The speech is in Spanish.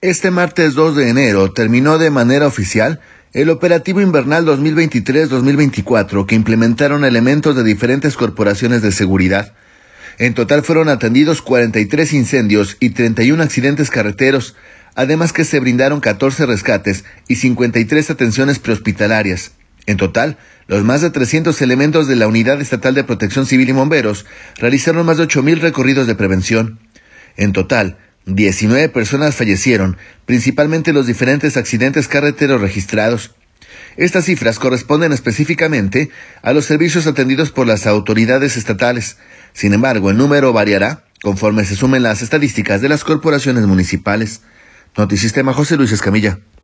Este martes 2 de enero terminó de manera oficial el operativo invernal 2023-2024 que implementaron elementos de diferentes corporaciones de seguridad. En total fueron atendidos 43 incendios y 31 accidentes carreteros, además que se brindaron 14 rescates y 53 atenciones prehospitalarias. En total, los más de 300 elementos de la Unidad Estatal de Protección Civil y Bomberos realizaron más de 8,000 recorridos de prevención. En total, 19 personas fallecieron, principalmente los diferentes accidentes carreteros registrados. Estas cifras corresponden específicamente a los servicios atendidos por las autoridades estatales. Sin embargo, el número variará conforme se sumen las estadísticas de las corporaciones municipales. Notisistema, José Luis Escamilla.